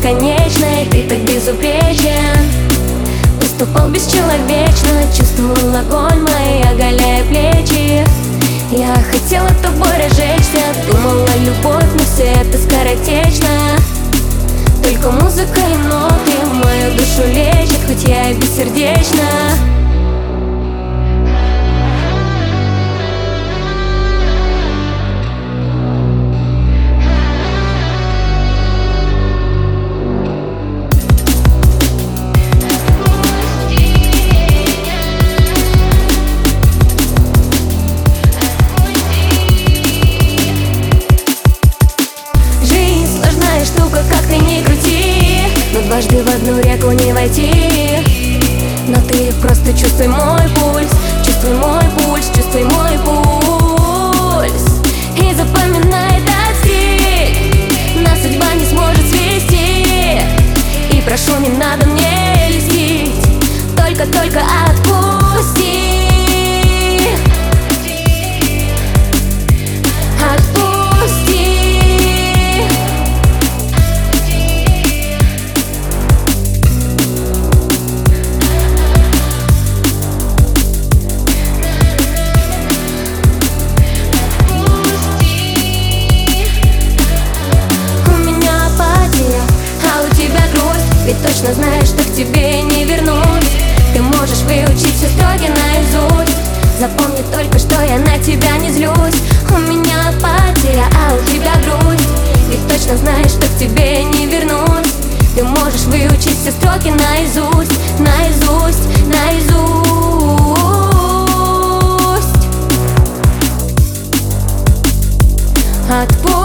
бесконечной. Ты так безупречен, поступал бесчеловечно. Чувствовал огонь мои, оголяя плечи. Я хотела тобой разжечься, думала, любовь, но все это скоротечно. Только музыка и ноты в мою душу лечат, хоть я и бессердечна. Дважды в одну реку не войти, но ты просто чувствуй мой пульс, чувствуй мой пульс, чувствуй мой пульс. И запоминай этот стиль, нас судьба не сможет свести. И прошу, не надо мне льстить, только отпусти. Ведь точно знаешь, что к тебе не вернусь. Ты можешь выучить все строки наизусть. Запомни только, что я на тебя не злюсь. У меня апатия, а у тебя грусть. Ведь точно знаешь, что к тебе не вернусь. Ты можешь выучить все строки наизусть, наизусть, наизусть. Отпусти.